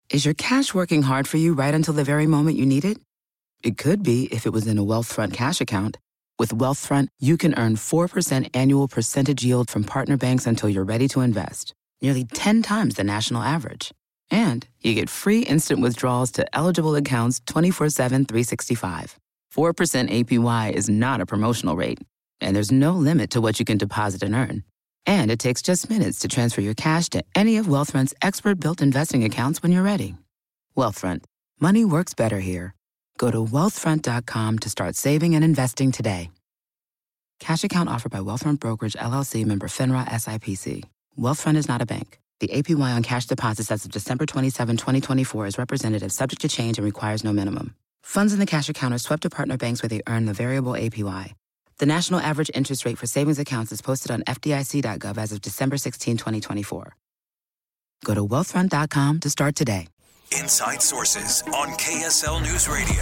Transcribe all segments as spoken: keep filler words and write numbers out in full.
Is your cash working hard for you right until the very moment you need it? It could be if it was in a Wealthfront cash account. With Wealthfront, you can earn four percent annual percentage yield from partner banks until you're ready to invest, nearly ten times the national average. And you get free instant withdrawals to eligible accounts twenty-four seven, three sixty-five. four percent A P Y is not a promotional rate, and there's no limit to what you can deposit and earn. And it takes just minutes to transfer your cash to any of Wealthfront's expert-built investing accounts when you're ready. Wealthfront. Money works better here. Go to wealthfront dot com to start saving and investing today. Cash account offered by Wealthfront Brokerage, L L C, member FINRA S I P C. Wealthfront is not a bank. The A P Y on cash deposits as of December twenty-seventh, twenty twenty-four is representative, subject to change, and requires no minimum. Funds in the cash account are swept to partner banks where they earn the variable A P Y. The national average interest rate for savings accounts is posted on F D I C dot gov as of December sixteenth, twenty twenty-four. Go to wealthfront dot com to start today. Inside Sources on K S L News Radio.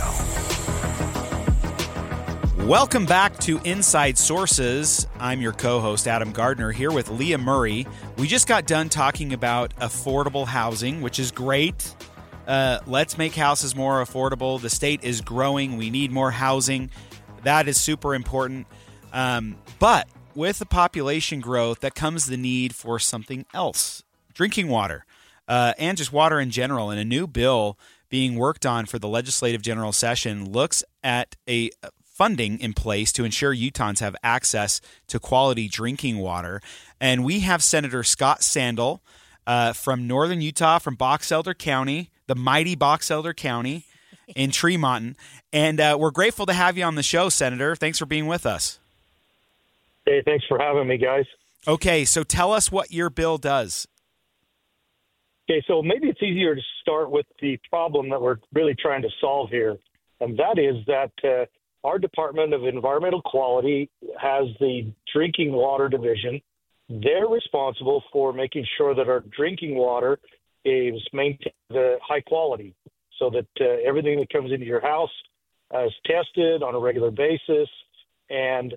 Welcome back to Inside Sources. I'm your co-host, Adam Gardner, here with Leah Murray. We just got done talking about affordable housing, which is great. Uh, let's make houses more affordable. The state is growing. We need more housing. That is super important. Um, but with the population growth, that comes the need for something else, drinking water. Uh, and just water in general. And a new bill being worked on for the legislative general session looks at a funding in place to ensure Utahns have access to quality drinking water. And we have Senator Scott Sandell uh, from northern Utah, from Box Elder County, the mighty Box Elder County in Tremonton. And uh, we're grateful to have you on the show, Senator. Thanks for being with us. Hey, thanks for having me, guys. Okay, so tell us what your bill does. Okay, so maybe it's easier to start with the problem that we're really trying to solve here, and that is that uh, our Department of Environmental Quality has the Drinking Water Division. They're responsible for making sure that our drinking water is maintained the high quality, so that uh, everything that comes into your house uh, is tested on a regular basis. And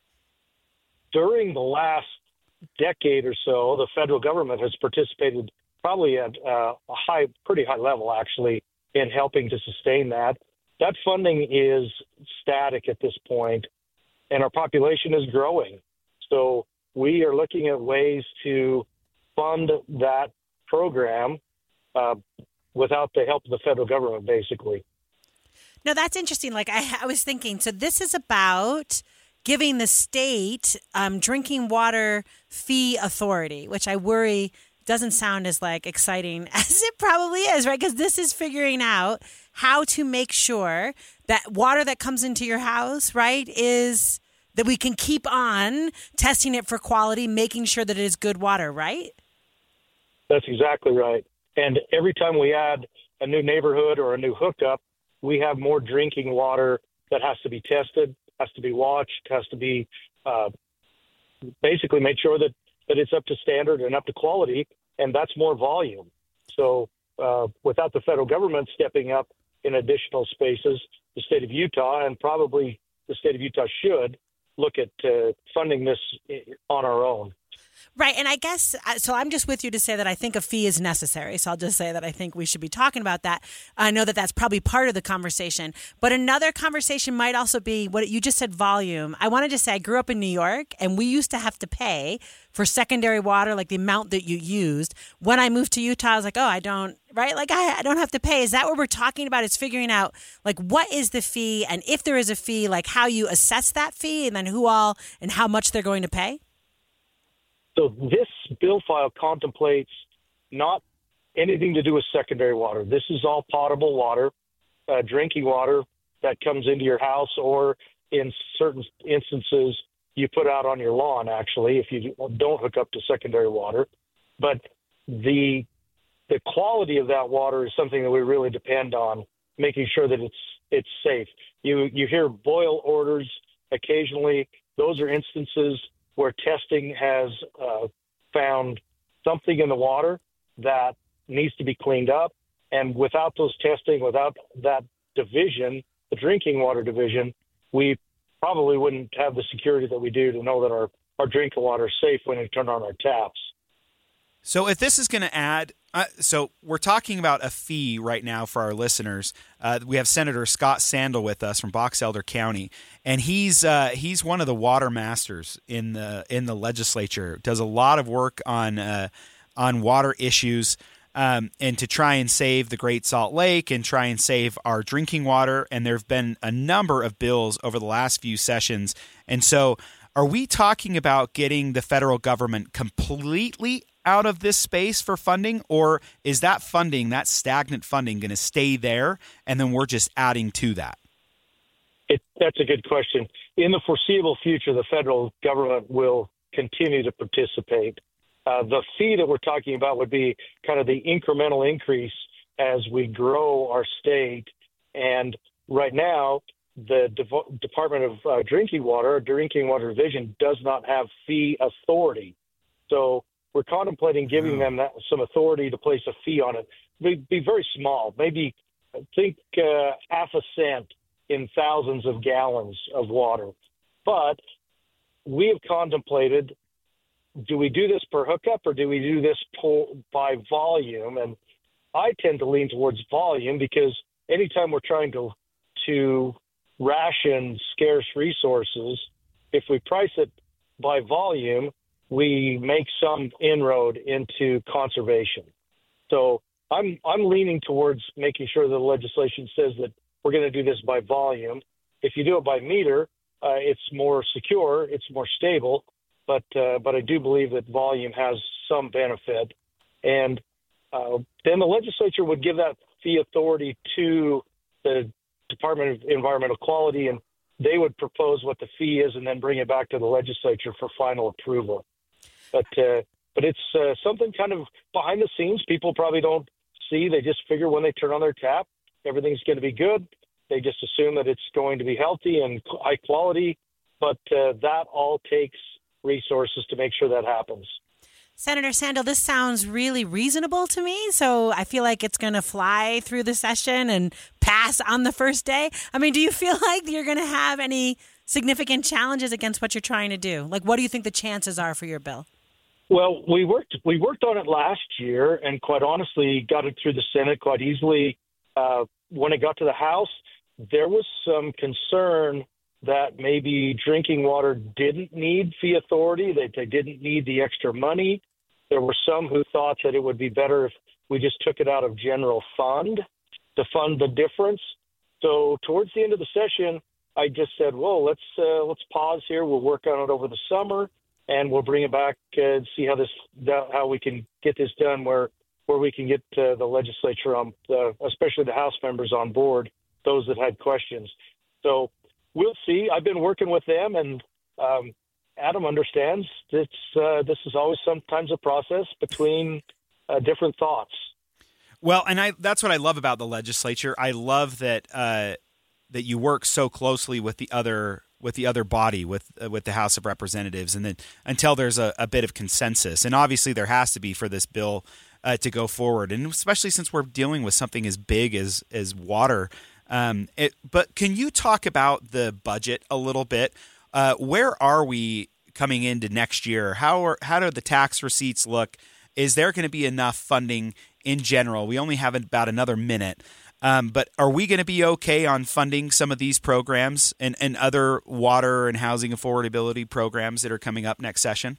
during the last decade or so, the federal government has participated probably at uh, a high, pretty high level, actually, in helping to sustain that. That funding is static at this point, and our population is growing. So we are looking at ways to fund that program uh, without the help of the federal government, basically. No, that's interesting. Like I, I was thinking, so this is about giving the state um, drinking water fee authority, which I worry doesn't sound as like exciting as it probably is, right? Because this is figuring out how to make sure that water that comes into your house, right, is that we can keep on testing it for quality, making sure that it is good water, right? That's exactly right. And every time we add a new neighborhood or a new hookup, we have more drinking water that has to be tested, has to be watched, has to be uh, basically made sure that, that it's up to standard and up to quality, and that's more volume. So uh, without the federal government stepping up in additional spaces, the state of Utah, and probably the state of Utah should, look at uh, funding this on our own. Right. And I guess, so I'm just with you to say that I think a fee is necessary. So I'll just say that I think we should be talking about that. I know that that's probably part of the conversation. But another conversation might also be what you just said, volume. I wanted to say I grew up in New York, and we used to have to pay for secondary water, like the amount that you used. When I moved to Utah, I was like, oh, I don't, right? Like I, I don't have to pay. Is that what we're talking about? Is figuring out like what is the fee, and if there is a fee, like how you assess that fee, and then who all and how much they're going to pay? So this bill file contemplates not anything to do with secondary water. This is all potable water, uh, drinking water that comes into your house, or in certain instances you put out on your lawn, actually, if you don't hook up to secondary water. But the the quality of that water is something that we really depend on, making sure that it's it's safe. You you hear boil orders occasionally. Those are instances where testing has uh, found something in the water that needs to be cleaned up. And without those testing, without that division, the drinking water division, we probably wouldn't have the security that we do to know that our, our drinking water is safe when we turn on our taps. So if this is going to add Uh, so we're talking about a fee right now for our listeners. Uh, we have Senator Scott Sandell with us from Box Elder County, and he's uh, he's one of the water masters in the in the legislature. Does a lot of work on uh, on water issues um, and to try and save the Great Salt Lake and try and save our drinking water. And there have been a number of bills over the last few sessions. And so, are we talking about getting the federal government completely out of this space for funding, or is that funding, that stagnant funding, going to stay there and then we're just adding to that? It, that's a good question. In the foreseeable future, the federal government will continue to participate. Uh, the fee that we're talking about would be kind of the incremental increase as we grow our state. And right now, the De- Department of uh, Drinking Water, Drinking Water Division, does not have fee authority. So we're contemplating giving them that, some authority to place a fee on it. Be, be very small, maybe think uh, half a cent in thousands of gallons of water. But we have contemplated, do we do this per hookup or do we do this po- by volume? And I tend to lean towards volume because anytime we're trying to to ration scarce resources, if we price it by volume, we make some inroad into conservation. So I'm I'm leaning towards making sure the legislation says that we're going to do this by volume. If you do it by meter, uh, it's more secure, it's more stable, but uh, but I do believe that volume has some benefit. And uh, then the legislature would give that fee authority to the Department of Environmental Quality, and they would propose what the fee is and then bring it back to the legislature for final approval. But uh, but it's uh, something kind of behind the scenes. People probably don't see. They just figure when they turn on their tap, everything's going to be good. They just assume that it's going to be healthy and high quality. But uh, that all takes resources to make sure that happens. Senator Sandell, this sounds really reasonable to me, so I feel like it's going to fly through the session and pass on the first day. I mean, do you feel like you're going to have any significant challenges against what you're trying to do? Like, what do you think the chances are for your bill? Well, we worked we worked on it last year, and quite honestly, got it through the Senate quite easily. Uh, when it got to the House, there was some concern that maybe drinking water didn't need fee authority, that they didn't need the extra money. There were some who thought that it would be better if we just took it out of general fund to fund the difference. So towards the end of the session, I just said, "Whoa, let's uh, let's pause here. We'll work on it over the summer, and we'll bring it back uh, and see how this how we can get this done where where we can get uh, the legislature on, uh, especially the House members on board, those that had questions." So we'll see. I've been working with them, and um, Adam understands it's uh, this is always sometimes a process between uh, different thoughts. Well, and I that's what I love about the legislature. I love that uh, that you work so closely with the other with the other body, with uh, with the House of Representatives, and then until there's a, a bit of consensus. And obviously there has to be for this bill uh, to go forward, and especially since we're dealing with something as big as as water. Um, it, but can you talk about the budget a little bit? Uh, where are we coming into next year? How are, how do the tax receipts look? Is there going to be enough funding in general? We only have about another minute. Um, but are we going to be okay on funding some of these programs and, and other water and housing affordability programs that are coming up next session?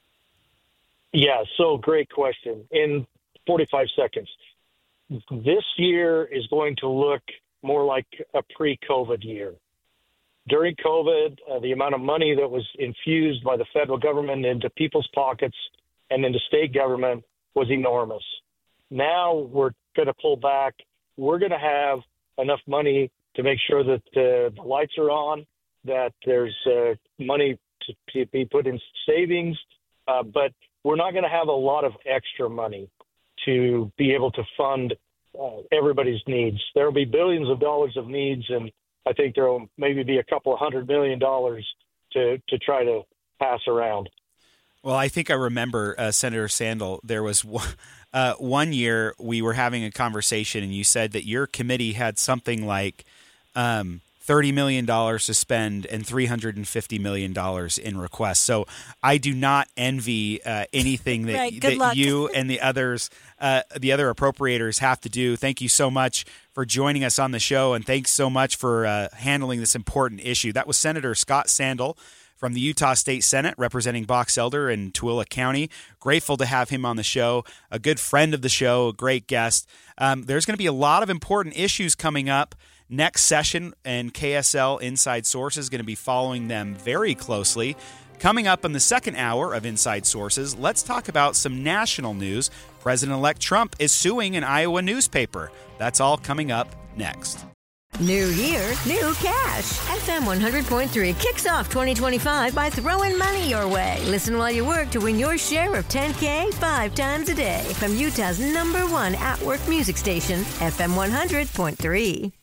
Yeah, so great question. In forty-five seconds, this year is going to look more like a pre-COVID year. During COVID, uh, the amount of money that was infused by the federal government into people's pockets and into state government was enormous. Now we're going to pull back. We're going to have enough money to make sure that uh, the lights are on, that there's uh, money to, to be put in savings, uh, but we're not going to have a lot of extra money to be able to fund uh, everybody's needs. There will be billions of dollars of needs, and I think there will maybe be a couple of hundred million dollars to, to try to pass around. Well, I think I remember, uh, Senator Sandell, there was one, uh, one year we were having a conversation and you said that your committee had something like um, thirty million dollars to spend and three hundred fifty million dollars in requests. So I do not envy uh, anything that, right, good that luck. you and the others, uh, the other appropriators have to do. Thank you so much for joining us on the show, and thanks so much for uh, handling this important issue. That was Senator Scott Sandell from the Utah State Senate, representing Box Elder and Tooele County. Grateful to have him on the show, a good friend of the show, a great guest. Um, there's going to be a lot of important issues coming up next session, and K S L Inside Sources is going to be following them very closely. Coming up in the second hour of Inside Sources, let's talk about some national news. President-elect Trump is suing an Iowa newspaper. That's all coming up next. New year, new cash. F M one hundred point three kicks off twenty twenty-five by throwing money your way. Listen while you work to win your share of ten K five times a day from Utah's number one at-work music station, F M one hundred point three.